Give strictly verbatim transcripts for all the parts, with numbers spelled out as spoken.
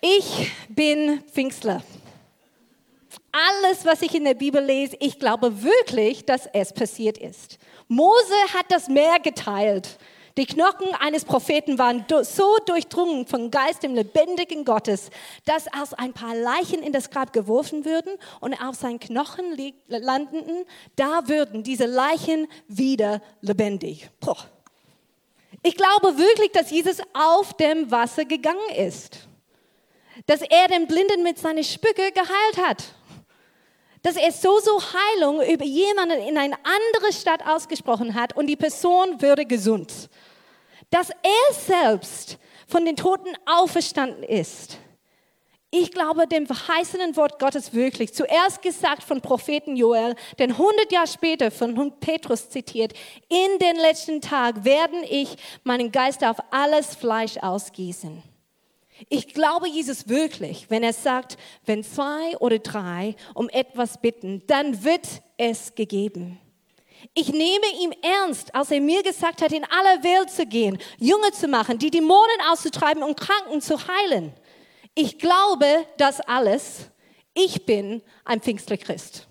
Ich bin Pfingstler. Alles, was ich in der Bibel lese, ich glaube wirklich, dass es passiert ist. Mose hat das Meer geteilt. Die Knochen eines Propheten waren so durchdrungen vom Geist dem lebendigen Gottes, dass als ein paar Leichen in das Grab geworfen würden und auf seinen Knochen landeten, da würden diese Leichen wieder lebendig. Boah. Ich glaube wirklich, dass Jesus auf dem Wasser gegangen ist. Dass er den Blinden mit seiner Spucke geheilt hat. Dass er so, so Heilung über jemanden in eine andere Stadt ausgesprochen hat und die Person würde gesund. Dass er selbst von den Toten auferstanden ist. Ich glaube dem verheißenen Wort Gottes wirklich. Zuerst gesagt von Propheten Joel, denn hundert Jahre später von Petrus zitiert, in den letzten Tagen werden ich meinen Geist auf alles Fleisch ausgießen. Ich glaube Jesus wirklich, wenn er sagt, wenn zwei oder drei um etwas bitten, dann wird es gegeben. Ich nehme ihm ernst, als er mir gesagt hat, in aller Welt zu gehen, Jünger zu machen, die Dämonen auszutreiben und Kranken zu heilen. Ich glaube das alles. Ich bin ein Pfingstler-Christ.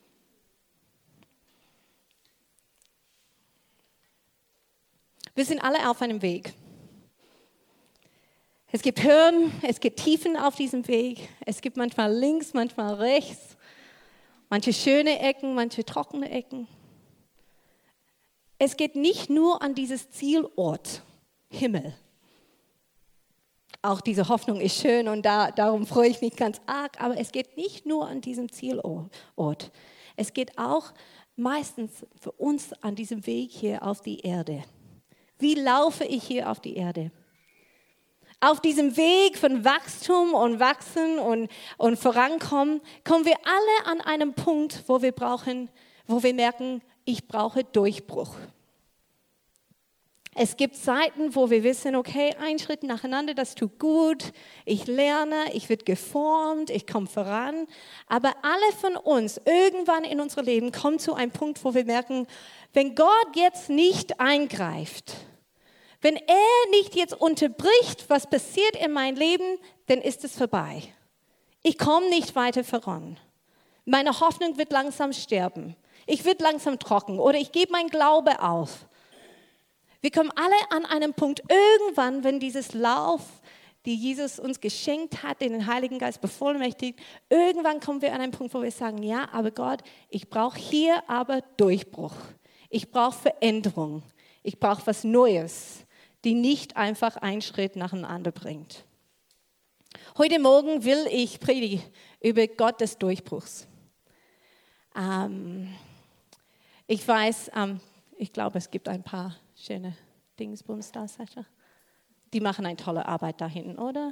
Wir sind alle auf einem Weg. Es gibt Höhen, es gibt Tiefen auf diesem Weg. Es gibt manchmal links, manchmal rechts. Manche schöne Ecken, manche trockene Ecken. Es geht nicht nur an dieses Zielort, Himmel. Auch diese Hoffnung ist schön und da, darum freue ich mich ganz arg. Aber es geht nicht nur an diesem Zielort. Es geht auch meistens für uns an diesem Weg hier auf die Erde. Wie laufe ich hier auf die Erde? Auf diesem Weg von Wachstum und Wachsen und, und Vorankommen kommen wir alle an einen Punkt, wo wir brauchen, wo wir merken, ich brauche Durchbruch. Es gibt Zeiten, wo wir wissen, okay, ein Schritt nacheinander, das tut gut, ich lerne, ich werde geformt, ich komme voran. Aber alle von uns, irgendwann in unserem Leben, kommen zu einem Punkt, wo wir merken, wenn Gott jetzt nicht eingreift, wenn er nicht jetzt unterbricht, was passiert in meinem Leben, dann ist es vorbei. Ich komme nicht weiter voran. Meine Hoffnung wird langsam sterben. Ich werde langsam trocken oder ich gebe meinen Glaube auf. Wir kommen alle an einen Punkt, irgendwann, wenn dieses Lauf, die Jesus uns geschenkt hat, den Heiligen Geist bevollmächtigt, irgendwann kommen wir an einen Punkt, wo wir sagen, ja, aber Gott, ich brauche hier aber Durchbruch. Ich brauche Veränderung. Ich brauche was Neues, die nicht einfach einen Schritt nacheinander bringt. Heute Morgen will ich predigen über Gott des Durchbruchs. Ähm, ich weiß, ähm, ich glaube, es gibt ein paar schöne Dingsbums da, Sascha. Die machen eine tolle Arbeit da hinten, oder?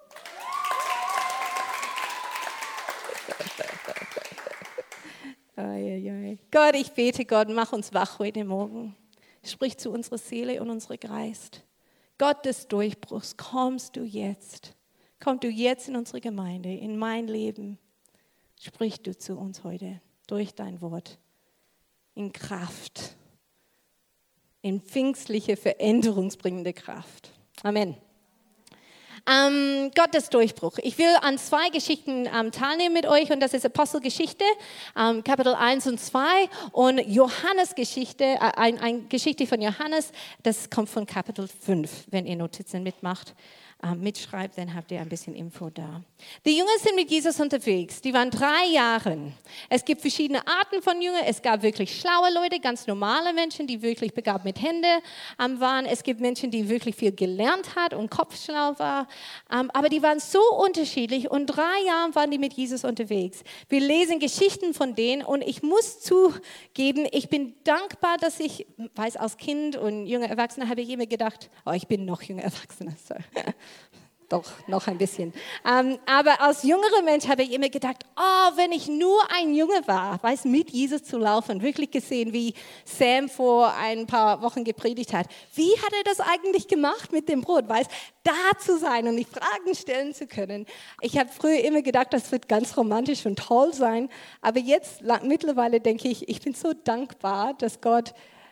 Gott, ich bete, Gott, mach uns wach heute Morgen. Sprich zu unserer Seele und unserem Geist. Gott des Durchbruchs, kommst du jetzt. Komm du jetzt in unsere Gemeinde, in mein Leben. Sprich du zu uns heute durch dein Wort. In Kraft. In pfingstliche, veränderungsbringende Kraft. Amen. Ähm, Gottes Durchbruch. Ich will an zwei Geschichten ähm, teilnehmen mit euch und das ist Apostelgeschichte, ähm, Kapitel eins und zwei und Johannes Geschichte, äh, eine ein Geschichte von Johannes, das kommt von Kapitel fünf, wenn ihr Notizen mitmacht. Mitschreibt, dann habt ihr ein bisschen Info da. Die Jünger sind mit Jesus unterwegs. Die waren drei Jahre. Es gibt verschiedene Arten von Jüngern. Es gab wirklich schlaue Leute, ganz normale Menschen, die wirklich begabt mit Händen waren. Es gibt Menschen, die wirklich viel gelernt haben und kopfschlau waren. Aber die waren so unterschiedlich und drei Jahre waren die mit Jesus unterwegs. Wir lesen Geschichten von denen und ich muss zugeben, ich bin dankbar, dass ich, weiß als Kind und junger Erwachsener habe ich immer gedacht, oh, ich bin noch junger Erwachsener. So. Doch, noch ein bisschen. Ähm, aber als jüngerer Mensch habe ich immer gedacht, oh, wenn ich nur ein Junge war, weiß, mit Jesus zu laufen, wirklich gesehen, wie Sam vor ein paar Wochen gepredigt hat. Wie hat er das eigentlich gemacht mit dem Brot? Weiß, da zu sein und die Fragen stellen zu können. Ich habe früher immer gedacht, das wird ganz romantisch und toll sein. Aber jetzt mittlerweile denke ich, ich bin so dankbar, dass Gott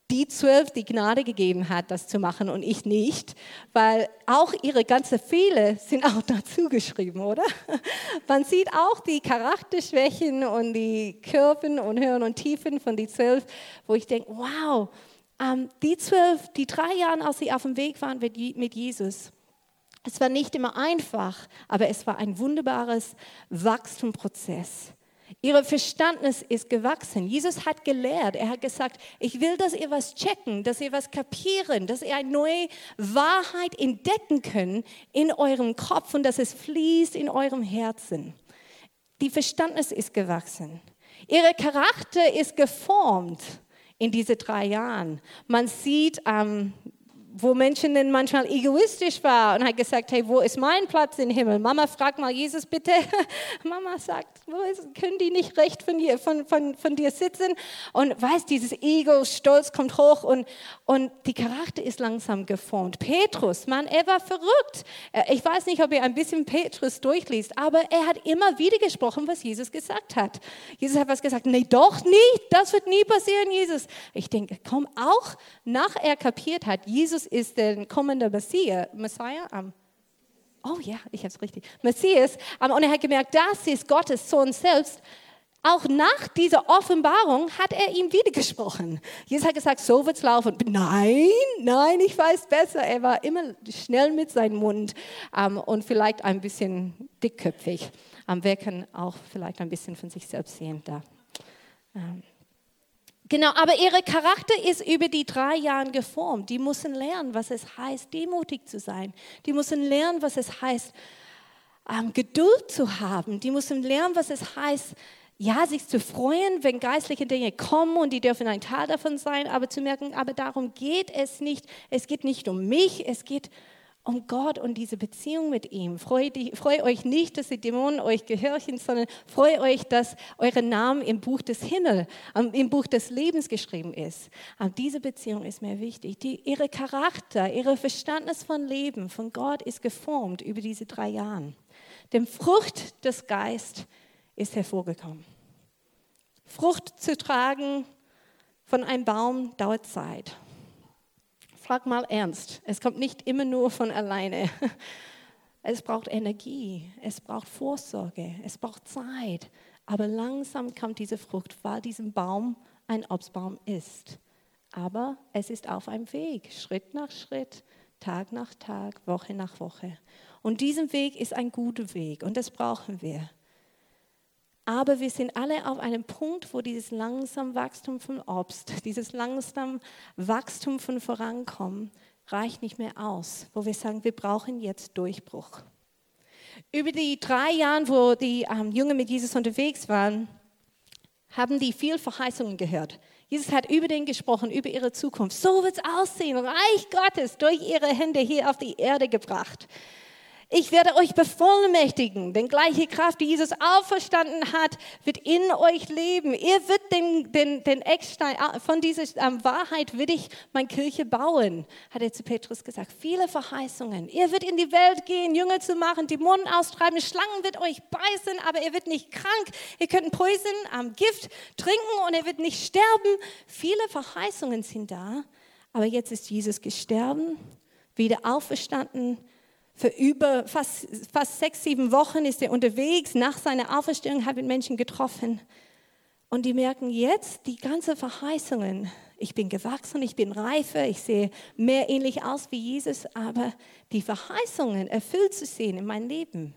die zwölf die Gnade gegeben hat, das zu machen und ich nicht, weil auch ihre ganzen Fehler sind auch dazu geschrieben, oder? Man sieht auch die Charakterschwächen und die Kurven und Höhen und Tiefen von die zwölf, wo ich denke, wow, ähm, die zwölf, die drei Jahre, als sie auf dem Weg waren mit Jesus, es war nicht immer einfach, aber es war ein wunderbares Wachstumsprozess. Ihr Verständnis ist gewachsen. Jesus hat gelehrt. Er hat gesagt, ich will, dass ihr was checken, dass ihr was kapieren, dass ihr eine neue Wahrheit entdecken könnt in eurem Kopf und dass es fließt in eurem Herzen. Die Verständnis ist gewachsen. Ihr Charakter ist geformt in diese drei Jahren. Man sieht, ähm, wo Menschen dann manchmal egoistisch waren und hat gesagt, hey, wo ist mein Platz im Himmel? Mama, frag mal Jesus bitte. Mama sagt, wo ist, können die nicht recht von dir, von, von, von dir sitzen? Und weißt, dieses Ego, Stolz kommt hoch und, und die Charakter ist langsam geformt. Petrus, Mann, er war verrückt. Ich weiß nicht, ob ihr ein bisschen Petrus durchliest, aber er hat immer wieder gesprochen, was Jesus gesagt hat. Jesus hat was gesagt, nee, doch nicht, das wird nie passieren, Jesus. Ich denke, komm, auch nach er kapiert hat, Jesus ist der kommende Messias, Messiah, um, oh ja, ich habe es richtig, Messias, um, und er hat gemerkt, das ist Gottes Sohn selbst. Auch nach dieser Offenbarung hat er ihm wieder gesprochen. Jesus hat gesagt, so wird es laufen. Nein, nein, ich weiß besser. Er war immer schnell mit seinem Mund um, und vielleicht ein bisschen dickköpfig. Um, wir können auch vielleicht ein bisschen von sich selbst sehen da. Um, Genau, aber ihre Charakter ist über die drei Jahre geformt. Die müssen lernen, was es heißt, demütig zu sein. Die müssen lernen, was es heißt, ähm, Geduld zu haben. Die müssen lernen, was es heißt, ja, sich zu freuen, wenn geistliche Dinge kommen und die dürfen ein Teil davon sein, aber zu merken, aber darum geht es nicht. Es geht nicht um mich, es geht um Gott und diese Beziehung mit ihm. Freut, freut euch nicht, dass die Dämonen euch gehorchen, sondern freut euch, dass eure Name im Buch des Himmels, im Buch des Lebens geschrieben ist. Aber diese Beziehung ist mir wichtig. Die, ihre Charakter, ihre Verständnis von Leben, von Gott ist geformt über diese drei Jahre. Die Frucht des Geistes ist hervorgekommen. Frucht zu tragen von einem Baum dauert Zeit. Frag mal ernst, es kommt nicht immer nur von alleine. Es braucht Energie, es braucht Vorsorge, es braucht Zeit. Aber langsam kommt diese Frucht, weil dieser Baum ein Obstbaum ist. Aber es ist auf einem Weg, Schritt nach Schritt, Tag nach Tag, Woche nach Woche. Und dieser Weg ist ein guter Weg und das brauchen wir. Aber wir sind alle auf einem Punkt, wo dieses langsame Wachstum von Obst, dieses langsame Wachstum von Vorankommen reicht nicht mehr aus, wo wir sagen, wir brauchen jetzt Durchbruch. Über die drei Jahre, wo die ähm, Jünger mit Jesus unterwegs waren, haben die viel Verheißungen gehört. Jesus hat über den gesprochen, über ihre Zukunft. So wird es aussehen, Reich Gottes durch ihre Hände hier auf die Erde gebracht. Ich werde euch bevollmächtigen, denn gleiche Kraft, die Jesus auferstanden hat, wird in euch leben. Ihr wird den, den, den Eckstein, von dieser ähm, Wahrheit will ich meine Kirche bauen, hat er zu Petrus gesagt. Viele Verheißungen. Ihr wird in die Welt gehen, Jünger zu machen, Dämonen austreiben, Schlangen wird euch beißen, aber ihr wird nicht krank. Ihr könnt Poison, ähm, Gift trinken und ihr wird nicht sterben. Viele Verheißungen sind da, aber jetzt ist Jesus gestorben, wieder auferstanden. Für über fast, fast sechs, sieben Wochen ist er unterwegs. Nach seiner Auferstehung habe ich Menschen getroffen. Und die merken jetzt die ganzen Verheißungen. Ich bin gewachsen, ich bin reifer, ich sehe mehr ähnlich aus wie Jesus. Aber die Verheißungen erfüllt zu sehen in meinem Leben,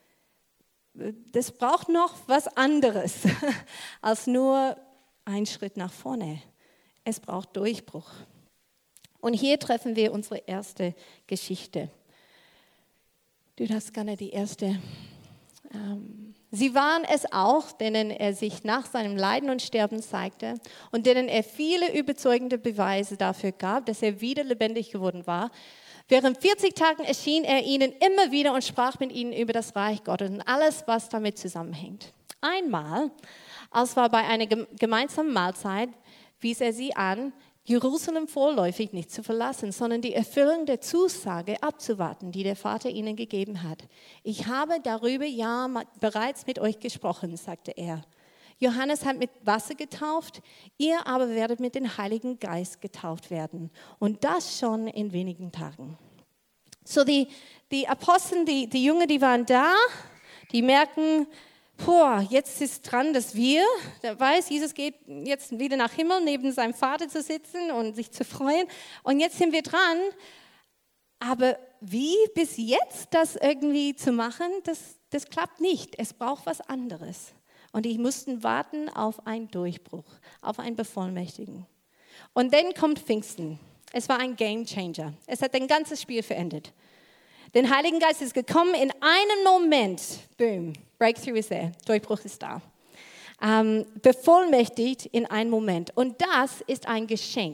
das braucht noch was anderes als nur ein Schritt nach vorne. Es braucht Durchbruch. Und hier treffen wir unsere erste Geschichte. Du darfst gerne die erste. Ähm, Sie waren es auch, denen er sich nach seinem Leiden und Sterben zeigte und denen er viele überzeugende Beweise dafür gab, dass er wieder lebendig geworden war. Während vierzig Tagen erschien er ihnen immer wieder und sprach mit ihnen über das Reich Gottes und alles, was damit zusammenhängt. Einmal, als war bei einer gemeinsamen Mahlzeit, wies er sie an, Jerusalem vorläufig nicht zu verlassen, sondern die Erfüllung der Zusage abzuwarten, die der Vater ihnen gegeben hat. Ich habe darüber ja bereits mit euch gesprochen, sagte er. Johannes hat mit Wasser getauft, ihr aber werdet mit dem Heiligen Geist getauft werden. Und das schon in wenigen Tagen. So die, die Apostel, die, die Jünger, die waren da, die merken, boah, jetzt ist dran, dass wir, der weiß, Jesus geht jetzt wieder nach Himmel, neben seinem Vater zu sitzen und sich zu freuen. Und jetzt sind wir dran. Aber wie bis jetzt das irgendwie zu machen, das, das klappt nicht. Es braucht was anderes. Und die mussten warten auf einen Durchbruch, auf einen Bevollmächtigen. Und dann kommt Pfingsten. Es war ein Game Changer. Es hat ein ganzes Spiel verändert. Der Heilige Geist ist gekommen in einem Moment. Boom, Breakthrough ist there, Durchbruch ist da. Ähm, bevollmächtigt in einem Moment. Und das ist ein Geschenk.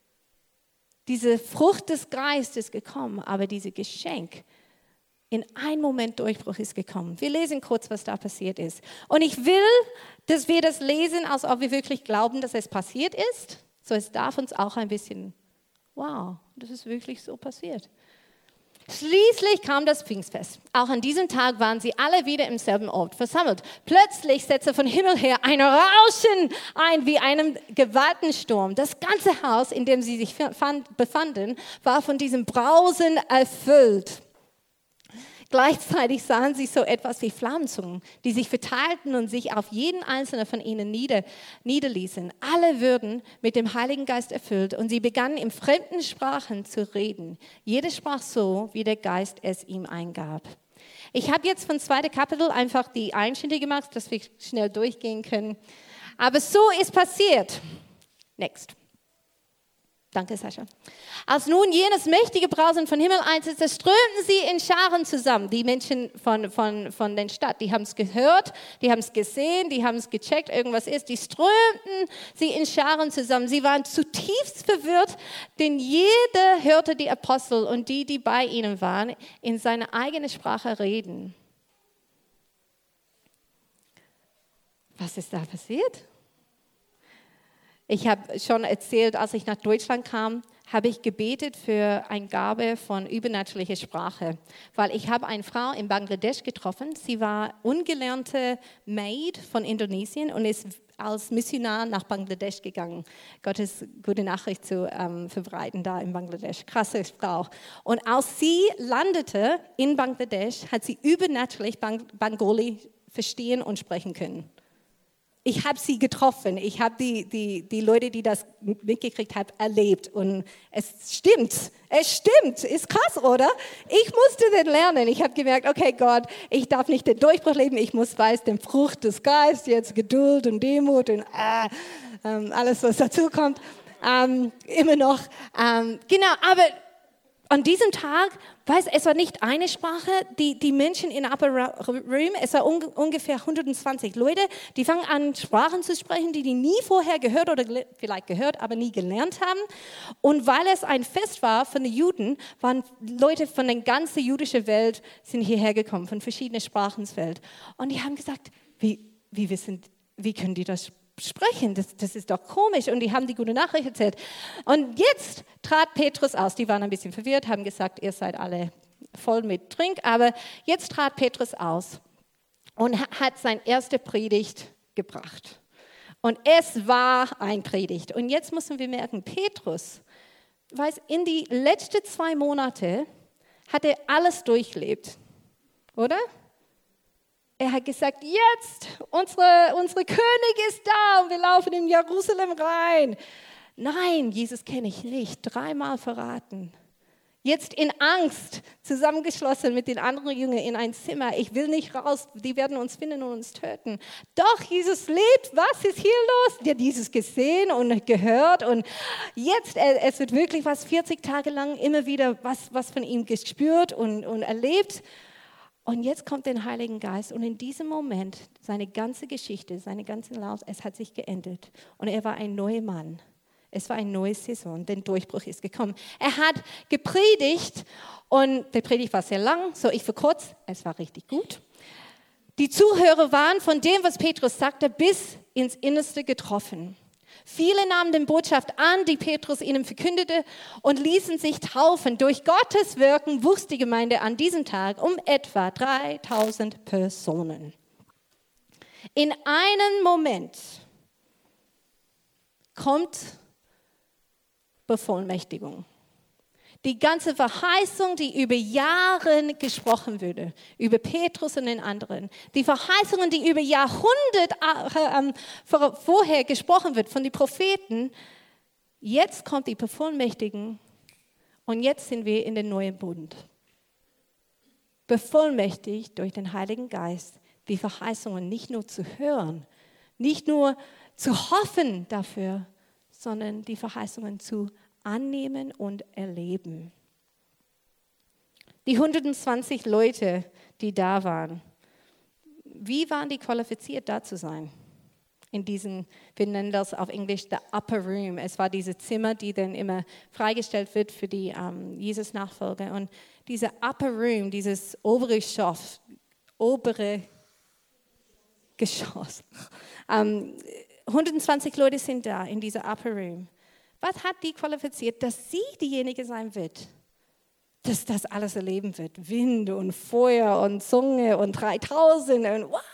Diese Frucht des Geistes ist gekommen, aber dieses Geschenk in einem Moment Durchbruch ist gekommen. Wir lesen kurz, was da passiert ist. Und ich will, dass wir das lesen, als ob wir wirklich glauben, dass es passiert ist. So, es darf uns auch ein bisschen, wow, das ist wirklich so passiert. Schließlich kam das Pfingstfest. Auch an diesem Tag waren sie alle wieder im selben Ort versammelt. Plötzlich setzte von Himmel her ein Rauschen ein wie einem Gewaltensturm. Das ganze Haus, in dem sie sich befanden, war von diesem Brausen erfüllt. Gleichzeitig sahen sie so etwas wie Flammenzungen, die sich verteilten und sich auf jeden einzelnen von ihnen nieder, niederließen. Alle würden mit dem Heiligen Geist erfüllt und sie begannen in fremden Sprachen zu reden. Jeder sprach so, wie der Geist es ihm eingab. Ich habe jetzt von zweiten Kapitel einfach die Einschnitte gemacht, dass wir schnell durchgehen können. Aber so ist passiert. Next. Danke, Sascha. Als nun jenes mächtige Brausen von Himmel einsetzte, strömten sie in Scharen zusammen. Die Menschen von, von, von der Stadt, die haben es gehört, die haben es gesehen, die haben es gecheckt, irgendwas ist. Die strömten sie in Scharen zusammen. Sie waren zutiefst verwirrt, denn jeder hörte die Apostel und die, die bei ihnen waren, in seiner eigenen Sprache reden. Was ist da passiert? Ich habe schon erzählt, als ich nach Deutschland kam, habe ich gebetet für eine Gabe von übernatürlicher Sprache, weil ich habe eine Frau in Bangladesch getroffen. Sie war ungelernte Maid von Indonesien und ist als Missionar nach Bangladesch gegangen, Gottes gute Nachricht zu ähm, verbreiten da in Bangladesch. Krasse Frau. Und als sie landete in Bangladesch, hat sie übernatürlich Bang- Bengali verstehen und sprechen können. Ich habe sie getroffen, ich habe die, die, die Leute, die das mitgekriegt haben, erlebt. Und es stimmt, es stimmt, ist krass, oder? Ich musste den lernen. Ich habe gemerkt, okay Gott, ich darf nicht den Durchbruch leben, ich muss weiß, den Frucht des Geistes, jetzt Geduld und Demut und äh, ähm, alles, was dazu kommt, ähm, immer noch. Ähm, genau, aber an diesem Tag, weiß, es war nicht eine Sprache, die, die Menschen in Upper Room, es war un, ungefähr hundertzwanzig Leute, die fangen an, Sprachen zu sprechen, die die nie vorher gehört oder vielleicht gehört, aber nie gelernt haben. Und weil es ein Fest war von den Juden, waren Leute von der ganzen jüdischen Welt sind hierher gekommen, von verschiedenen Sprachenwelt. Und die haben gesagt, wie, wie, wissen, wie können die das sprechen, das, das ist doch komisch. Und die haben die gute Nachricht erzählt. Und jetzt trat Petrus aus. Die waren ein bisschen verwirrt, haben gesagt, ihr seid alle voll mit Trink. Aber jetzt trat Petrus aus und hat seine erste Predigt gebracht. Und es war ein Predigt. Und jetzt müssen wir merken, Petrus, weiß, in die letzten zwei Monate hat er alles durchlebt, oder? Er hat gesagt, jetzt, unsere, unsere König ist da und wir laufen in Jerusalem rein. Nein, Jesus kenne ich nicht, dreimal verraten. Jetzt in Angst, zusammengeschlossen mit den anderen Jüngern in ein Zimmer. Ich will nicht raus, die werden uns finden und uns töten. Doch, Jesus lebt, was ist hier los? Der hat Jesus gesehen und gehört und jetzt, es wird wirklich was vierzig Tage lang immer wieder was, was von ihm gespürt und, und erlebt. Und jetzt kommt der Heilige Geist und in diesem Moment, seine ganze Geschichte, seine ganze Lauf, es hat sich geändert. Und er war ein neuer Mann. Es war eine neue Saison, der Durchbruch ist gekommen. Er hat gepredigt und die Predigt war sehr lang, so ich verkürze, es war richtig gut. Die Zuhörer waren von dem, was Petrus sagte, bis ins Innerste getroffen. Viele nahmen die Botschaft an, die Petrus ihnen verkündete und ließen sich taufen. Durch Gottes Wirken wuchs die Gemeinde an diesem Tag um etwa dreitausend Personen. In einem Moment kommt Bevollmächtigung. Die ganze Verheißung, die über Jahre gesprochen wurde, über Petrus und den anderen, die Verheißungen, die über Jahrhunderte vorher gesprochen wird von den Propheten, jetzt kommt die Bevollmächtigung und jetzt sind wir in den neuen Bund. Bevollmächtigt durch den Heiligen Geist, die Verheißungen nicht nur zu hören, nicht nur zu hoffen dafür, sondern die Verheißungen zu annehmen und erleben. Die hundertzwanzig Leute, die da waren, wie waren die qualifiziert, da zu sein? In diesen, wir nennen das auf Englisch the upper room. Es war diese Zimmer, die dann immer freigestellt wird für die um, Jesus-Nachfolger. Und diese upper room, dieses obere Geschoss, obere Geschoss. um, hundertzwanzig Leute sind da in dieser upper room. Was hat die qualifiziert, dass sie diejenige sein wird, dass das alles erleben wird? Wind und Feuer und Zunge und dreitausend und wow!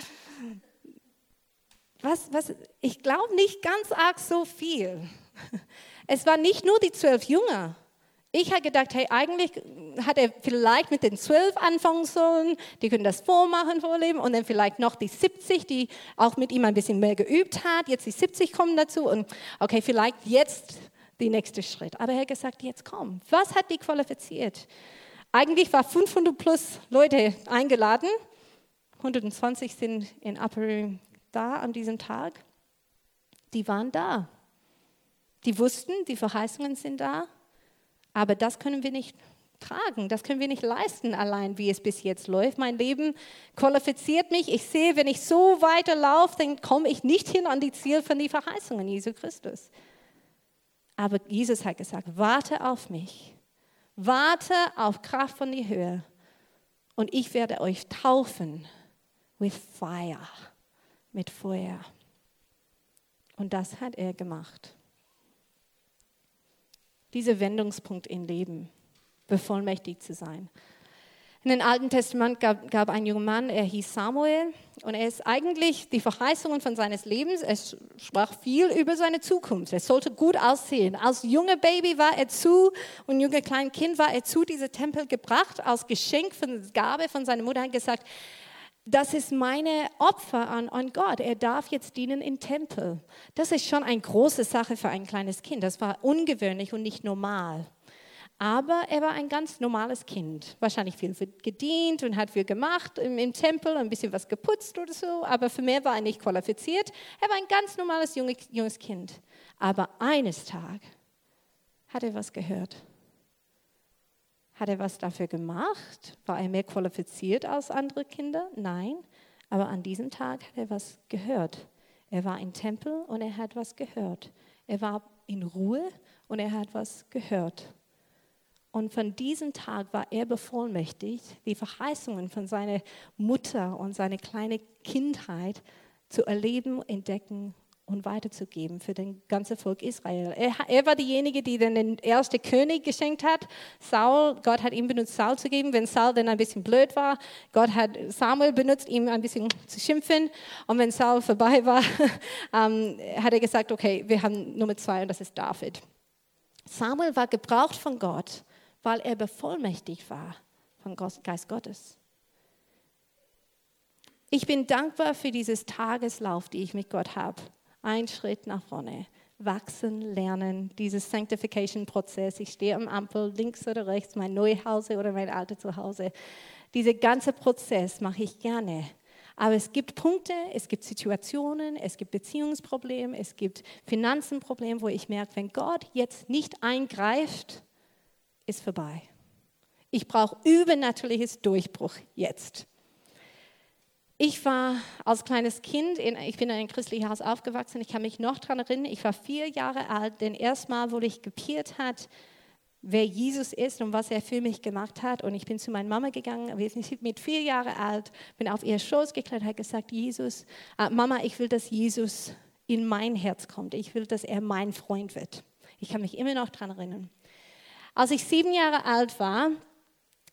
Was, was, ich glaube nicht ganz arg so viel. Es waren nicht nur die zwölf Jünger. Ich habe gedacht, hey, eigentlich hat er vielleicht mit den zwölf anfangen sollen, die können das vormachen, vorleben und dann vielleicht noch die siebzig, die auch mit ihm ein bisschen mehr geübt hat. Jetzt die siebzig kommen dazu und okay, vielleicht jetzt der nächste Schritt. Aber er hat gesagt, jetzt komm. Was hat die qualifiziert? Eigentlich waren fünfhundert plus Leute eingeladen. hundertzwanzig sind in Upper Room da an diesem Tag. Die waren da. Die wussten, die Verheißungen sind da. Aber das können wir nicht tragen, das können wir nicht leisten allein, wie es bis jetzt läuft. Mein Leben qualifiziert mich. Ich sehe, wenn ich so weiterlaufe, dann komme ich nicht hin an die Ziel von den Verheißungen Jesu Christus. Aber Jesus hat gesagt, warte auf mich, warte auf Kraft von der Höhe und ich werde euch taufen with fire, mit Feuer. Und das hat er gemacht. Dieser Wendungspunkt im Leben, bevollmächtigt zu sein. In dem Alten Testament gab, gab ein junger Mann, er hieß Samuel und er ist eigentlich die Verheißungen von seines Lebens, er sprach viel über seine Zukunft, er sollte gut aussehen. Als junger Baby war er zu und junger kleines Kind war er zu diesem Tempel gebracht, als Geschenk, von Gabe von seiner Mutter, hat gesagt, das ist meine Opfer an, an Gott. Er darf jetzt dienen im Tempel. Das ist schon eine große Sache für ein kleines Kind. Das war ungewöhnlich und nicht normal. Aber er war ein ganz normales Kind. Wahrscheinlich viel gedient und hat viel gemacht im, im Tempel, ein bisschen was geputzt oder so. Aber für mehr war er nicht qualifiziert. Er war ein ganz normales junge, junges Kind. Aber eines Tages hat er was gehört. Hat er was dafür gemacht? War er mehr qualifiziert als andere Kinder? Nein, aber an diesem Tag hat er was gehört. Er war im Tempel und er hat was gehört. Er war in Ruhe und er hat was gehört. Und von diesem Tag war er bevollmächtigt, die Verheißungen von seiner Mutter und seiner kleinen Kindheit zu erleben, entdecken und weiterzugeben für das ganze Volk Israel. Er, er war diejenige, die dann den ersten König geschenkt hat. Saul, Gott hat ihn benutzt, Saul zu geben. Wenn Saul dann ein bisschen blöd war, Gott hat Samuel benutzt, ihm ein bisschen zu schimpfen. Und wenn Saul vorbei war, ähm, hat er gesagt, okay, wir haben Nummer zwei und das ist David. Samuel war gebraucht von Gott, weil er bevollmächtigt war vom Geist Gottes. Ich bin dankbar für dieses Tageslauf, die ich mit Gott habe. Ein Schritt nach vorne, wachsen, lernen, dieses Sanctification-Prozess. Ich stehe am Ampel, links oder rechts, mein neues Zuhause oder mein altes Zuhause. Dieser ganze Prozess mache ich gerne. Aber es gibt Punkte, es gibt Situationen, es gibt Beziehungsprobleme, es gibt Finanzenprobleme, wo ich merke, wenn Gott jetzt nicht eingreift, ist vorbei. Ich brauche übernatürliches Durchbruch jetzt. Ich war als kleines Kind, in, ich bin in einem christlichen Haus aufgewachsen, ich kann mich noch daran erinnern, ich war vier Jahre alt, denn erstmal wurde ich kapiert hat, wer Jesus ist und was er für mich gemacht hat. Und ich bin zu meiner Mama gegangen, wir sind mit vier Jahren alt, bin auf ihr Schoß geklettert, habe gesagt, Jesus, äh, Mama, ich will, dass Jesus in mein Herz kommt. Ich will, dass er mein Freund wird. Ich kann mich immer noch daran erinnern. Als ich sieben Jahre alt war,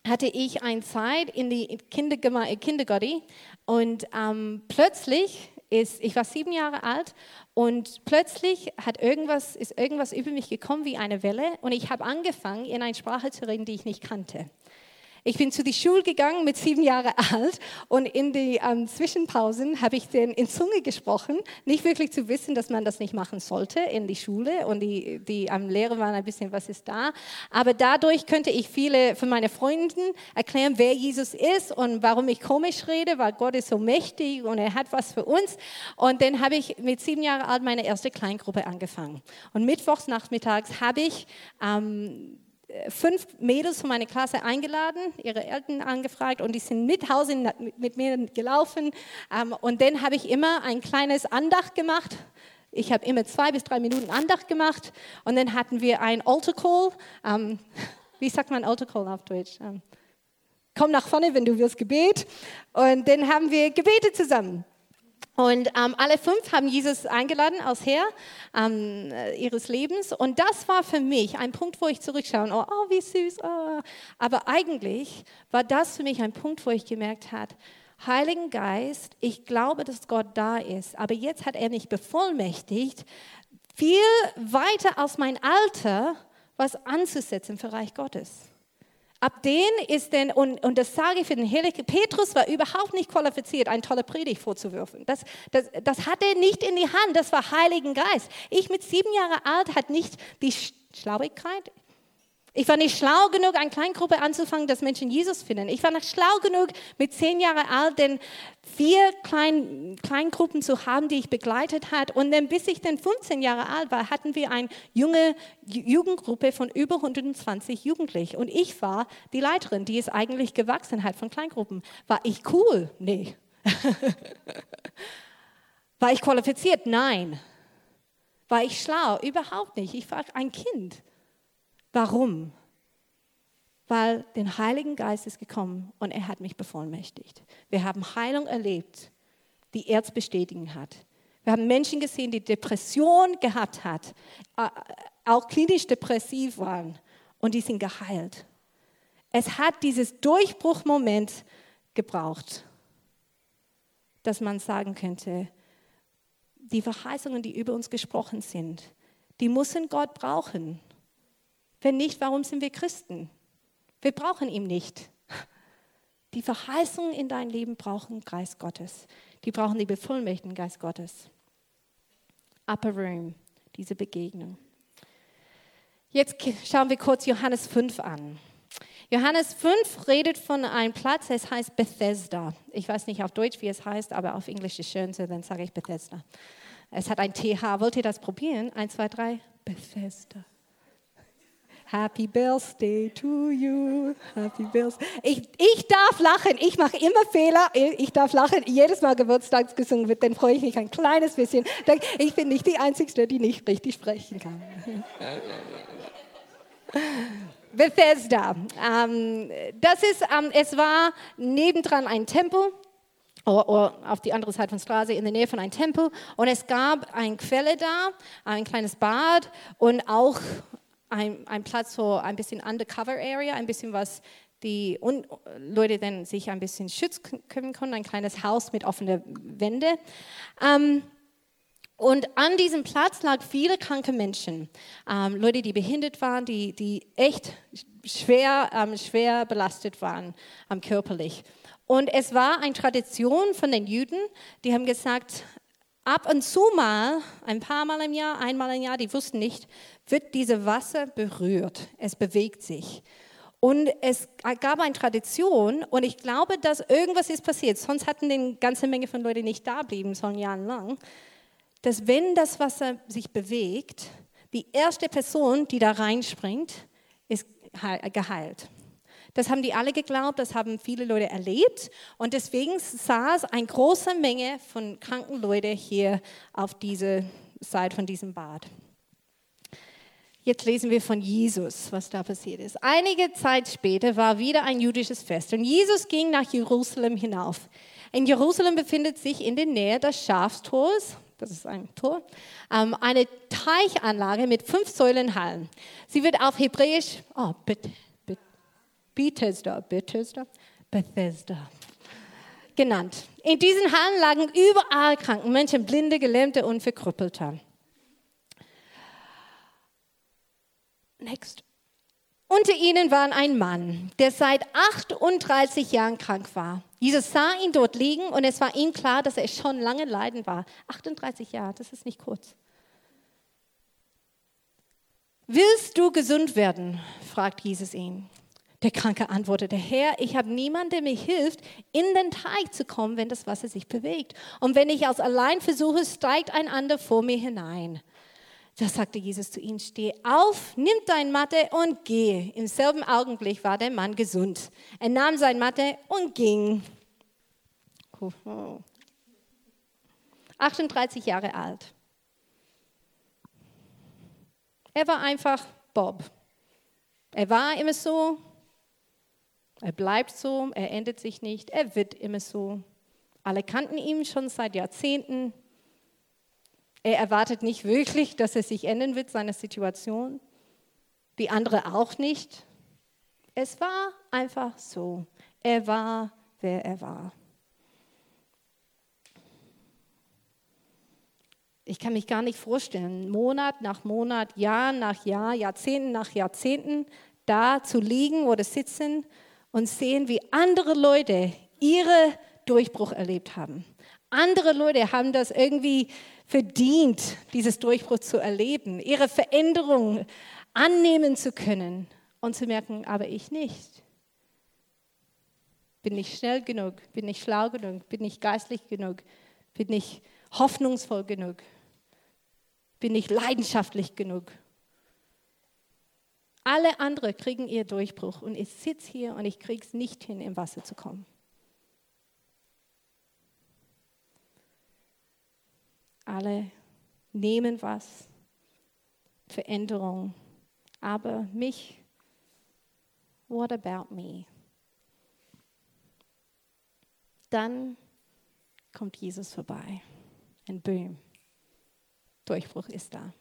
hatte ich eine Zeit in die Kindergeme- Kindergarten und ähm, plötzlich ist, ich war sieben Jahre alt und plötzlich hat irgendwas, ist irgendwas über mich gekommen wie eine Welle und ich habe angefangen, in eine Sprache zu reden, die ich nicht kannte. Ich bin zu der Schule gegangen mit sieben Jahren alt und in den ähm, Zwischenpausen habe ich dann in Zunge gesprochen, nicht wirklich zu wissen, dass man das nicht machen sollte in die Schule und die, die ähm, Lehrer waren ein bisschen, was ist da, aber dadurch könnte ich viele von meinen Freunden erklären, wer Jesus ist und warum ich komisch rede, weil Gott ist so mächtig und er hat was für uns und dann habe ich mit sieben Jahren alt meine erste Kleingruppe angefangen und mittwochs nachmittags habe ich ähm, fünf Mädels von meiner Klasse eingeladen, ihre Eltern angefragt und die sind mit Hause mit mir gelaufen. Und dann habe ich immer ein kleines Andacht gemacht. Ich habe immer zwei bis drei Minuten Andacht gemacht und dann hatten wir ein Altar Call. Ähm, wie sagt man Altar Call auf Deutsch? Ähm, komm nach vorne, wenn du willst, Gebet. Und dann haben wir gebetet zusammen. Und ähm, alle fünf haben Jesus eingeladen als Herr ähm, ihres Lebens. Und das war für mich ein Punkt, wo ich zurückschaue. Oh, oh wie süß. Oh. Aber eigentlich war das für mich ein Punkt, wo ich gemerkt habe, Heiligen Geist, ich glaube, dass Gott da ist. Aber jetzt hat er mich bevollmächtigt, viel weiter als mein Alter was anzusetzen für Reich Gottes. Ab den ist denn, und, und das sage ich für den Heiligen, Petrus war überhaupt nicht qualifiziert, eine tolle Predigt vorzuwerfen. Das, das, das hat er nicht in die Hand, das war Heiligen Geist. Ich mit sieben Jahren alt hatte nicht die Schlauigkeit. Ich war nicht schlau genug, eine Kleingruppe anzufangen, dass Menschen Jesus finden. Ich war nicht schlau genug, mit zehn Jahren alt, denn vier Klein, Kleingruppen zu haben, die ich begleitet habe. Und dann, bis ich dann fünfzehn Jahre alt war, hatten wir eine junge Jugendgruppe von über hundertzwanzig Jugendlichen. Und ich war die Leiterin, die es eigentlich gewachsen hat von Kleingruppen. War ich cool? Nee. War ich qualifiziert? Nein. War ich schlau? Überhaupt nicht. Ich war ein Kind. Warum? Weil der Heilige Geist ist gekommen und er hat mich bevollmächtigt. Wir haben Heilung erlebt, die er bestätigen hat. Wir haben Menschen gesehen, die Depression gehabt hat, auch klinisch depressiv waren und die sind geheilt. Es hat dieses Durchbruchmoment gebraucht, dass man sagen könnte, die Verheißungen, die über uns gesprochen sind, die müssen Gott brauchen. Wenn nicht, warum sind wir Christen? Wir brauchen ihn nicht. Die Verheißungen in dein Leben brauchen Geist Gottes. Die brauchen die bevollmächtigten Geist Gottes. Upper Room, diese Begegnung. Jetzt schauen wir kurz Johannes fünf an. Johannes fünf redet von einem Platz, es heißt Bethesda. Ich weiß nicht auf Deutsch, wie es heißt, aber auf Englisch ist schön, so dann sage ich Bethesda. Es hat ein T H. Wollt ihr das probieren? Eins, zwei, drei. Bethesda. Happy Birthday to you, Happy Birthday. Ich, ich darf lachen, ich mache immer Fehler, ich darf lachen. Jedes Mal Geburtstags gesungen wird, dann freue ich mich ein kleines bisschen. Ich bin nicht die Einzige, die nicht richtig sprechen kann. Bethesda, ähm, das ist, ähm, es war nebendran ein Tempel. Oder, oder auf die andere Seite von der Straße, in der Nähe von einem Tempel. Und es gab eine Quelle da, ein kleines Bad und auch Ein, ein Platz, so ein bisschen Undercover-Area, ein bisschen was die Un- Leute dann sich ein bisschen schützen können konnten, ein kleines Haus mit offenen Wänden. Ähm, und an diesem Platz lagen viele kranke Menschen, ähm, Leute, die behindert waren, die, die echt schwer, ähm, schwer belastet waren ähm, körperlich. Und es war eine Tradition von den Juden, die haben gesagt, ab und zu mal, ein paar Mal im Jahr, einmal im Jahr, die wussten nicht, wird dieses Wasser berührt. Es bewegt sich. Und es gab eine Tradition und ich glaube, dass irgendwas ist passiert, sonst hatten eine ganze Menge von Leuten nicht da bleiben sollen, jahrelang, dass wenn das Wasser sich bewegt, die erste Person, die da reinspringt, ist geheilt. Das haben die alle geglaubt, das haben viele Leute erlebt und deswegen saß eine große Menge von kranken Leuten hier auf dieser Seite von diesem Bad. Jetzt lesen wir von Jesus, was da passiert ist. Einige Zeit später war wieder ein jüdisches Fest und Jesus ging nach Jerusalem hinauf. In Jerusalem befindet sich in der Nähe des Schafstors, das ist ein Tor, eine Teichanlage mit fünf Säulenhallen. Sie wird auf Hebräisch, oh bitte, bitte. Bethesda, Bethesda, Bethesda genannt. In diesen Hallen lagen überall kranken Menschen, Blinde, Gelähmte und Verkrüppelte. Next. Unter ihnen war ein Mann, der seit achtunddreißig Jahren krank war. Jesus sah ihn dort liegen und es war ihm klar, dass er schon lange leiden war. achtunddreißig Jahre, das ist nicht kurz. Willst du gesund werden? Fragt Jesus ihn. Der Kranke antwortete, Herr, ich habe niemanden, der mir hilft, in den Teich zu kommen, wenn das Wasser sich bewegt. Und wenn ich es allein versuche, steigt ein anderer vor mir hinein. Da sagte Jesus zu ihm, steh auf, nimm dein Matte und geh. Im selben Augenblick war der Mann gesund. Er nahm sein Matte und ging. achtunddreißig Jahre alt. Er war einfach Bob. Er war immer so. Er bleibt so, er ändert sich nicht, er wird immer so. Alle kannten ihn schon seit Jahrzehnten. Er erwartet nicht wirklich, dass er sich ändern wird, seine Situation. Die andere auch nicht. Es war einfach so. Er war, wer er war. Ich kann mich gar nicht vorstellen, Monat nach Monat, Jahr nach Jahr, Jahrzehnten nach Jahrzehnten da zu liegen oder sitzen und sehen, wie andere Leute ihre Durchbruch erlebt haben. Andere Leute haben das irgendwie verdient, dieses Durchbruch zu erleben, ihre Veränderung annehmen zu können und zu merken, aber ich nicht. Bin nicht schnell genug, bin nicht schlau genug, bin nicht geistlich genug, bin nicht hoffnungsvoll genug, bin nicht leidenschaftlich genug. Alle anderen kriegen ihren Durchbruch und ich sitze hier und ich kriege es nicht hin, im Wasser zu kommen. Alle nehmen was, Veränderung, aber mich, what about me? Dann kommt Jesus vorbei und boom, Durchbruch ist da.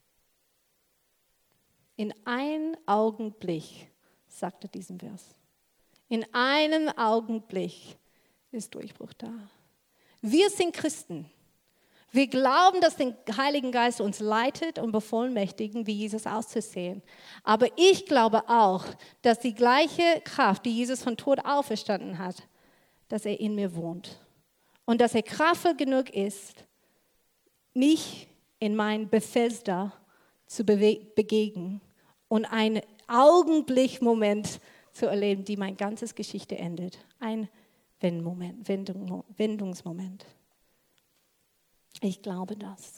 In einem Augenblick, sagt er diesen Vers, in einem Augenblick ist Durchbruch da. Wir sind Christen. Wir glauben, dass der Heilige Geist uns leitet und bevollmächtigen, wie Jesus auszusehen. Aber ich glaube auch, dass die gleiche Kraft, die Jesus von Tod auferstanden hat, dass er in mir wohnt. Und dass er kraftvoll genug ist, mich in mein Bethesda zu begegnen und einen Augenblick-Moment zu erleben, die meine ganze Geschichte endet. Ein Wendmoment, Wendung, Wendungsmoment. Ich glaube das.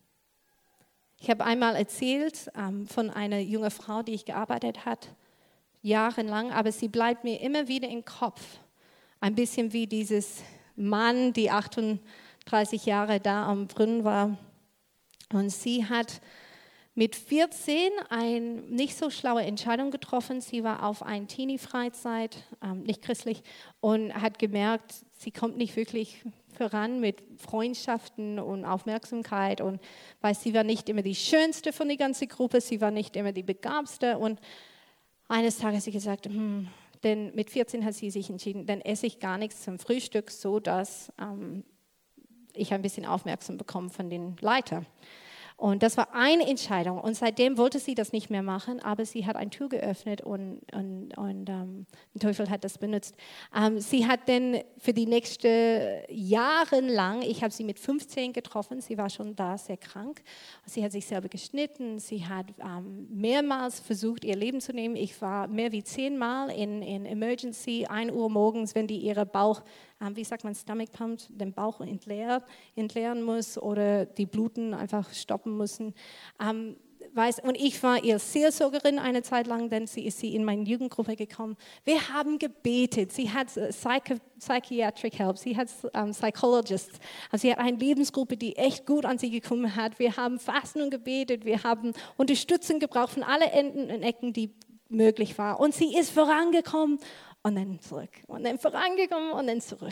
Ich habe einmal erzählt ähm, von einer jungen Frau, die ich gearbeitet habe, jahrelang, aber sie bleibt mir immer wieder im Kopf. Ein bisschen wie dieses Mann, die achtunddreißig Jahre da am Brunnen war. Und sie hat mit vierzehn eine nicht so schlaue Entscheidung getroffen. Sie war auf eine Teenie-Freizeit, ähm, nicht christlich, und hat gemerkt, sie kommt nicht wirklich voran mit Freundschaften und Aufmerksamkeit. Und weil sie war nicht immer die Schönste von der ganzen Gruppe, sie war nicht immer die Begabste. Und eines Tages hat sie gesagt, hm, denn mit vierzehn hat sie sich entschieden, dann esse ich gar nichts zum Frühstück, so dass ähm, ich ein bisschen Aufmerksamkeit bekomme von den Leitern. Und das war eine Entscheidung. Und seitdem wollte sie das nicht mehr machen, aber sie hat eine Tür geöffnet und, und, und ähm, der Teufel hat das benutzt. Ähm, sie hat dann für die nächsten Jahre lang, ich habe sie mit fünfzehn getroffen, sie war schon da sehr krank. Sie hat sich selber geschnitten, sie hat ähm, mehrmals versucht, ihr Leben zu nehmen. Ich war mehr wie zehnmal in, in Emergency, ein Uhr morgens, wenn die ihre Bauch, ähm, wie sagt man, Stomach Pump, den Bauch entleer, entleeren muss oder die Bluten einfach stoppen müssen. Ähm, weiß, und ich war ihre Seelsorgerin eine Zeit lang, denn sie ist sie in meine Jugendgruppe gekommen. Wir haben gebetet. Sie hat Psychi- Psychiatric Help, sie hat um, Psychologists. Also sie hat eine Lebensgruppe, die echt gut an sie gekommen hat. Wir haben Fasten und gebetet. Wir haben Unterstützung gebraucht von allen Enden und Ecken, die möglich war. Und sie ist vorangekommen und dann zurück. Und dann vorangekommen und dann zurück.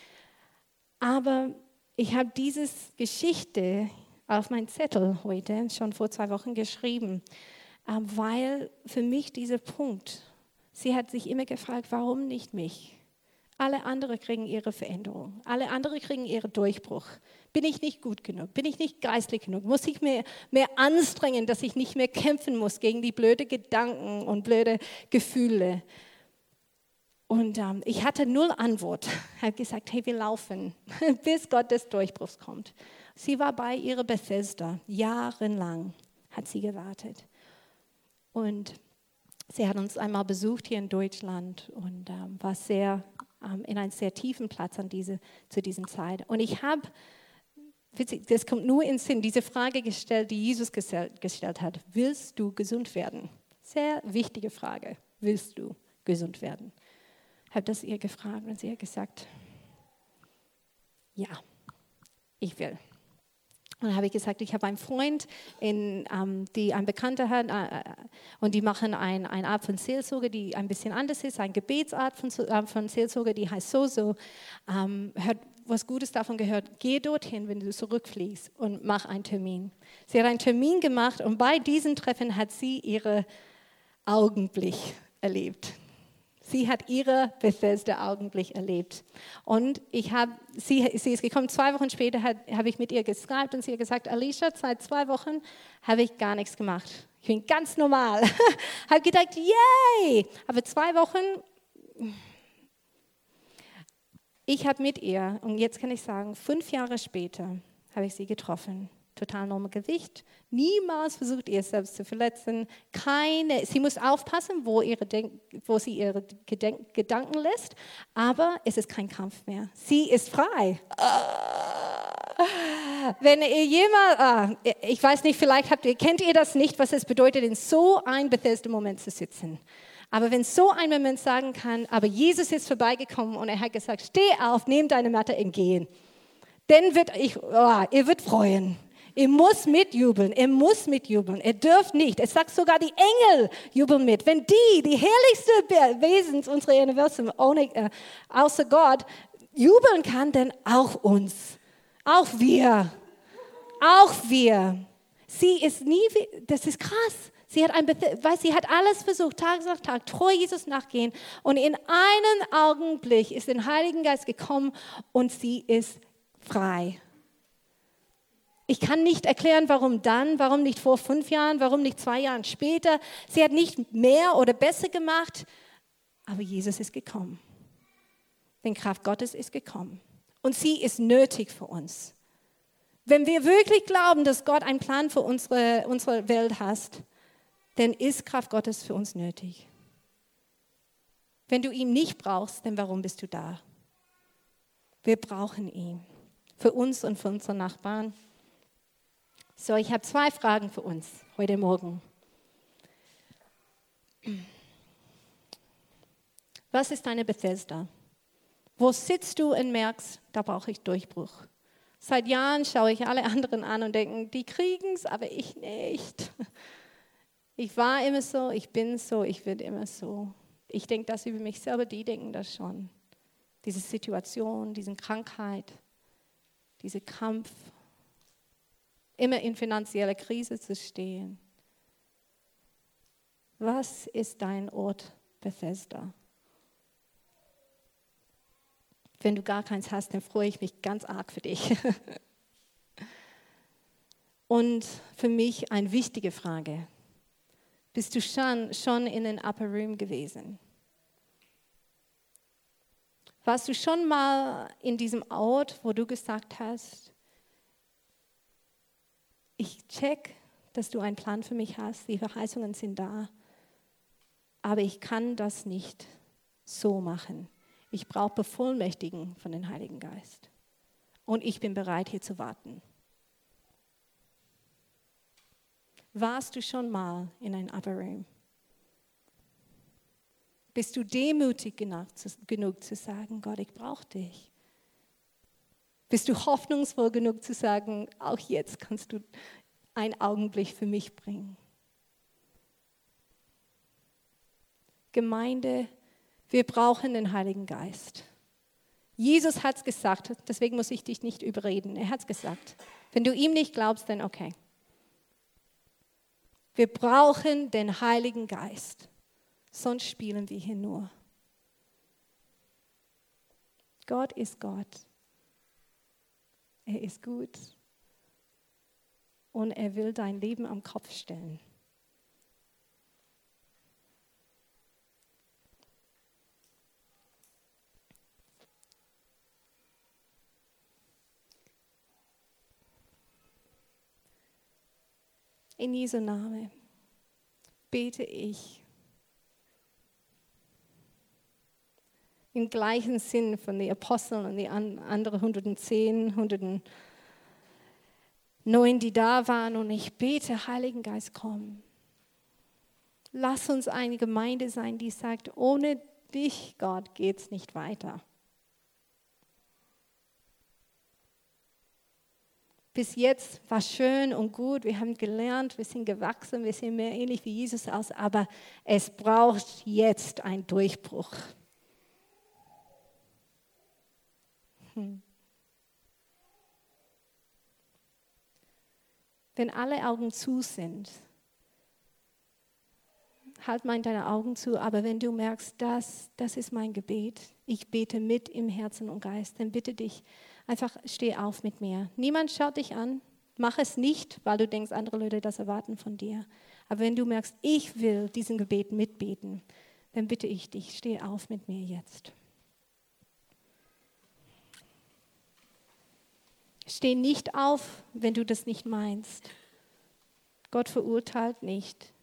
Aber ich habe diese Geschichte auf meinen Zettel heute, schon vor zwei Wochen geschrieben, weil für mich dieser Punkt Sie hat sich immer gefragt, warum nicht mich? Alle anderen kriegen ihre Veränderung. Alle anderen kriegen ihren Durchbruch. Bin ich nicht gut genug? Bin ich nicht geistlich genug? Muss ich mir mehr anstrengen, dass ich nicht mehr kämpfen muss gegen die blöden Gedanken und blöde Gefühle? Und ähm, ich hatte null Antwort. Ich habe gesagt, hey, wir laufen, bis Gott des Durchbruchs kommt. Sie war bei ihrer Bethesda. Jahrelang hat sie gewartet. Und sie hat uns einmal besucht hier in Deutschland und ähm, war sehr ähm, in einem sehr tiefen Platz an diese, zu dieser Zeit. Und ich habe, das kommt nur ins Sinn, diese Frage gestellt, die Jesus gestellt hat. Willst du gesund werden? Sehr wichtige Frage. Willst du gesund werden? Ich habe das ihr gefragt und sie hat gesagt, ja, ich will. Und dann habe ich gesagt, ich habe einen Freund, in, ähm, die ein Bekannter hat, äh, und die machen ein, eine Art von Seelsorge, die ein bisschen anders ist, eine Gebetsart von, äh, von Seelsorge, die heißt so, so, ähm, hört was Gutes davon gehört, geh dorthin, wenn du zurückfliegst und mach einen Termin. Sie hat einen Termin gemacht und bei diesem Treffen hat sie ihre Augenblick erlebt. Sie hat ihre Bethesda-Augenblick erlebt. Und ich habe, sie, sie ist gekommen, zwei Wochen später habe ich mit ihr geskypt und sie hat gesagt, Alicia, seit zwei Wochen habe ich gar nichts gemacht. Ich bin ganz normal. habe gedacht, yay! Aber zwei Wochen, ich habe mit ihr, und jetzt kann ich sagen, fünf Jahre später habe ich sie getroffen. Total normales Gewicht, niemals versucht, ihr selbst zu verletzen. Keine, sie muss aufpassen, wo, ihre Denk, wo sie ihre Gedenk, Gedanken lässt, aber es ist kein Kampf mehr. Sie ist frei. Wenn ihr jemand, ich weiß nicht, vielleicht habt ihr, kennt ihr das nicht, was es bedeutet, in so einem Bethesda-Moment zu sitzen. Aber wenn so ein Moment sagen kann, aber Jesus ist vorbeigekommen und er hat gesagt, steh auf, nimm deine Matte und gehen. Dann wird ich, oh, ihr wird freuen. Ihr müsst mitjubeln, ihr müsst mitjubeln, ihr dürft nicht. Es sagt sogar, die Engel jubeln mit. Wenn die, die herrlichste Wesen unseres Universums, ohne, äh, außer Gott, jubeln kann, dann auch uns. Auch wir. Auch wir. Sie ist nie, das ist krass. Sie hat, ein, weil sie hat alles versucht, Tag nach Tag, treu Jesus nachgehen. Und in einem Augenblick ist der Heilige Geist gekommen und sie ist frei. Ich kann nicht erklären, warum dann, warum nicht vor fünf Jahren, warum nicht zwei Jahren später. Sie hat nicht mehr oder besser gemacht, aber Jesus ist gekommen. Die Kraft Gottes ist gekommen. Und sie ist nötig für uns. Wenn wir wirklich glauben, dass Gott einen Plan für unsere, unsere Welt hat, dann ist Kraft Gottes für uns nötig. Wenn du ihn nicht brauchst, dann warum bist du da? Wir brauchen ihn. Für uns und für unsere Nachbarn. So, ich habe zwei Fragen für uns heute Morgen. Was ist deine Bethesda? Wo sitzt du und merkst, da brauche ich Durchbruch? Seit Jahren schaue ich alle anderen an und denke, die kriegen es, aber ich nicht. Ich war immer so, ich bin so, ich werde immer so. Ich denke das über mich selber, die denken das schon. Diese Situation, diese Krankheit, dieser Kampf. Immer in finanzieller Krise zu stehen. Was ist dein Ort Bethesda? Wenn du gar keins hast, dann freue ich mich ganz arg für dich. Und für mich eine wichtige Frage. Bist du schon, schon in den Upper Room gewesen? Warst du schon mal in diesem Ort, wo du gesagt hast, ich check, dass du einen Plan für mich hast, die Verheißungen sind da, aber ich kann das nicht so machen. Ich brauche Bevollmächtigen von dem Heiligen Geist. Und ich bin bereit, hier zu warten. Warst du schon mal in einem Upper Room? Bist du demütig genug zu, genug zu sagen, Gott, ich brauche dich? Bist du hoffnungsvoll genug zu sagen, auch jetzt kannst du einen Augenblick für mich bringen? Gemeinde, wir brauchen den Heiligen Geist. Jesus hat es gesagt, deswegen muss ich dich nicht überreden. Er hat es gesagt. Wenn du ihm nicht glaubst, dann okay. Wir brauchen den Heiligen Geist. Sonst spielen wir hier nur. Gott ist Gott. Er ist gut. Und er will dein Leben am Kopf stellen. In Jesu Namen bete ich im gleichen Sinn von den Aposteln und die anderen hundertzehn, hundertneun, die da waren. Und ich bete, Heiligen Geist, komm. Lass uns eine Gemeinde sein, die sagt, ohne dich, Gott, geht es nicht weiter. Bis jetzt war schön und gut, wir haben gelernt, wir sind gewachsen, wir sehen mehr ähnlich wie Jesus aus, aber es braucht jetzt einen Durchbruch. Hm. Wenn alle Augen zu sind, halt mal deine Augen zu, aber wenn du merkst, das, das ist mein Gebet, ich bete mit im Herzen und Geist, dann bitte dich, einfach steh auf mit mir. Niemand schaut dich an, mach es nicht, weil du denkst, andere Leute das erwarten von dir. Aber wenn du merkst, ich will diesen Gebet mitbeten, dann bitte ich dich, steh auf mit mir jetzt. Steh nicht auf, wenn du das nicht meinst. Gott verurteilt nicht.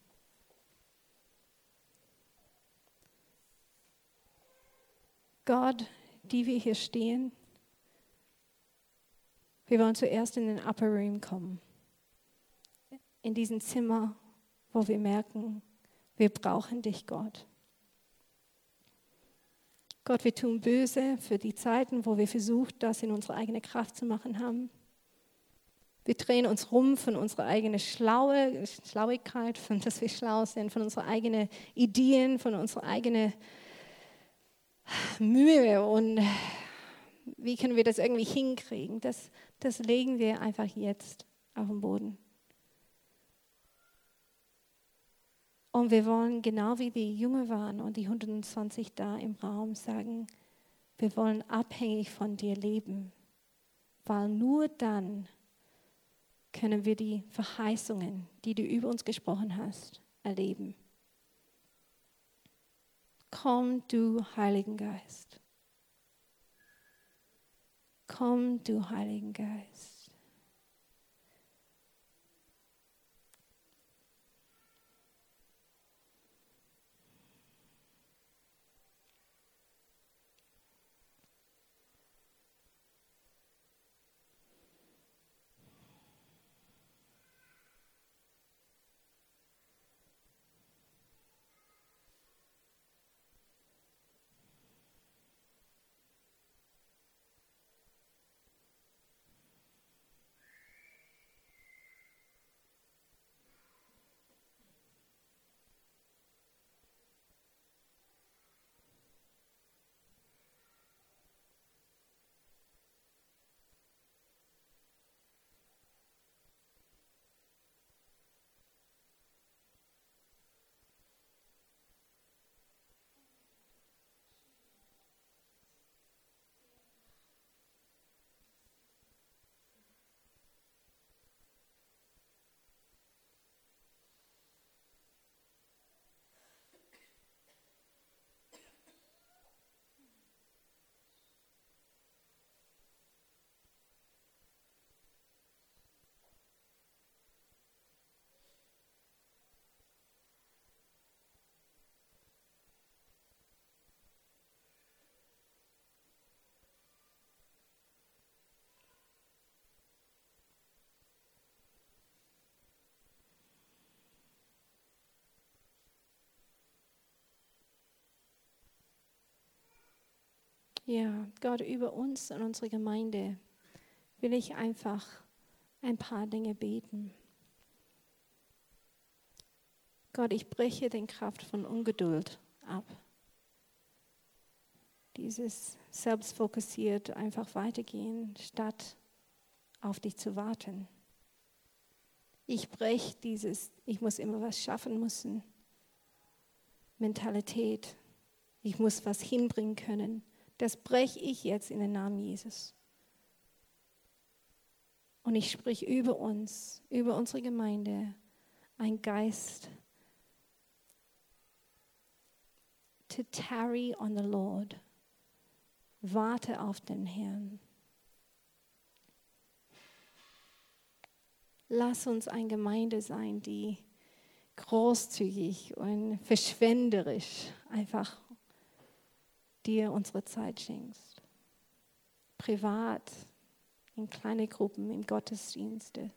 Gott, die wir hier stehen, wir wollen zuerst in den Upper Room kommen. In diesem Zimmer, wo wir merken, wir brauchen dich, Gott. Gott, wir tun böse für die Zeiten, wo wir versucht, das in unsere eigene Kraft zu machen haben. Wir drehen uns rum von unserer eigenen Schlaue, Schlauigkeit, von dass wir schlau sind, von unseren eigenen Ideen, von unserer eigenen Mühe und wie können wir das irgendwie hinkriegen? Das, das legen wir einfach jetzt auf den Boden. Und wir wollen, genau wie die Jünger waren und die hundertzwanzig da im Raum, sagen, wir wollen abhängig von dir leben, weil nur dann können wir die Verheißungen, die du über uns gesprochen hast, erleben. Komm, du Heiligen Geist. Komm, du Heiligen Geist. Ja, Gott, über uns und unsere Gemeinde will ich einfach ein paar Dinge beten. Gott, ich breche den Kraft von Ungeduld ab. Dieses selbstfokussiert einfach weitergehen, statt auf dich zu warten. Ich breche dieses, ich muss immer was schaffen müssen. Mentalität. Ich muss was hinbringen können. Das breche ich jetzt in den Namen Jesus. Und ich spreche über uns, über unsere Gemeinde, ein Geist to tarry on the Lord. Warte auf den Herrn. Lass uns eine Gemeinde sein, die großzügig und verschwenderisch einfach dir unsere Zeit schenkst. Privat, in kleine Gruppen, im Gottesdienste.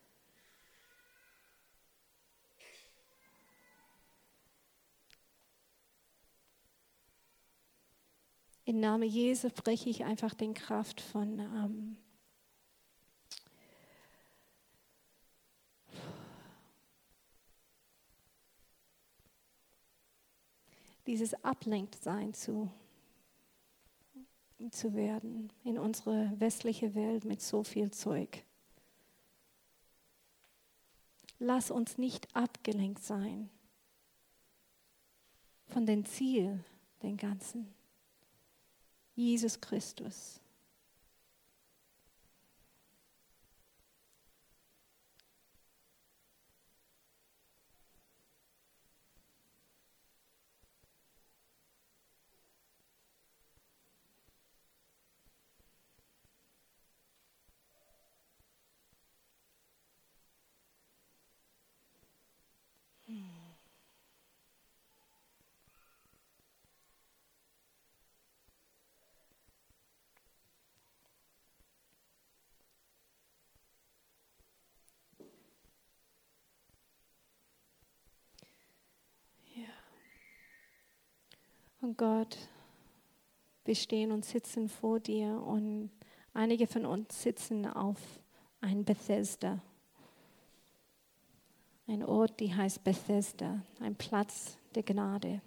Im Namen Jesu breche ich einfach den Kraft von ähm, dieses Ablenktsein zu, zu werden in unsere westliche Welt mit so viel Zeug. Lass uns nicht abgelenkt sein von dem Ziel, den Ganzen. Jesus Christus. Und Gott, wir stehen und sitzen vor dir und einige von uns sitzen auf ein Bethesda. Ein Ort, die heißt Bethesda, ein Platz der Gnade.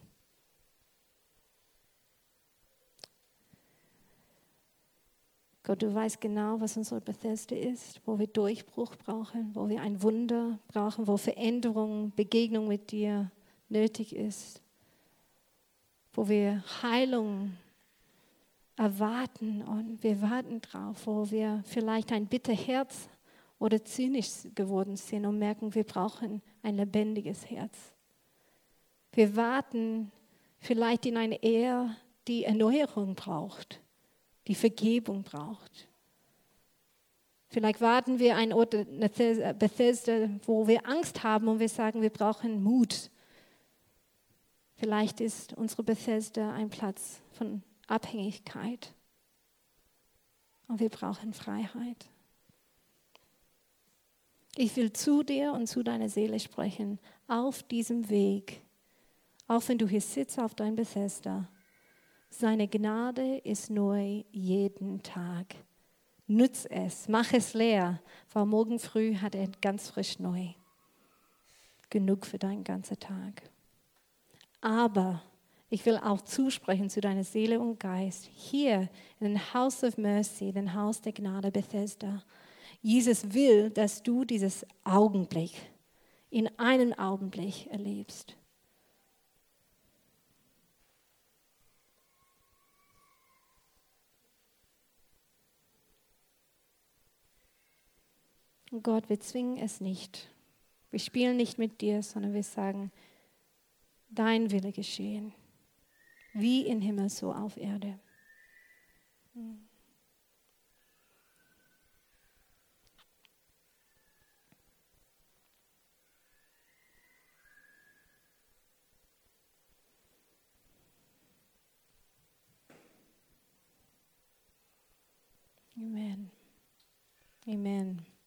Gott, du weißt genau, was unsere Bethesda ist, wo wir Durchbruch brauchen, wo wir ein Wunder brauchen, wo Veränderung, Begegnung mit dir nötig ist. Wo wir Heilung erwarten und wir warten drauf, wo wir vielleicht ein bitter Herz oder zynisch geworden sind und merken, wir brauchen ein lebendiges Herz. Wir warten vielleicht in eine Ehe, die Erneuerung braucht, die Vergebung braucht. Vielleicht warten wir ein Ort, Bethesda, wo wir Angst haben und wir sagen, wir brauchen Mut. Vielleicht ist unsere Bethesda ein Platz von Abhängigkeit und wir brauchen Freiheit. Ich will zu dir und zu deiner Seele sprechen, auf diesem Weg, auch wenn du hier sitzt auf deinem Bethesda. Seine Gnade ist neu jeden Tag. Nütz es, mach es leer, weil morgen früh hat er ganz frisch neu. Genug für deinen ganzen Tag. Aber ich will auch zusprechen zu deiner Seele und Geist, hier in den House of Mercy, den Haus der Gnade Bethesda. Jesus will, dass du dieses Augenblick in einem Augenblick erlebst. Und Gott, wir zwingen es nicht. Wir spielen nicht mit dir, sondern wir sagen, dein Wille geschehen, wie im Himmel, so auf Erde. Amen. Amen.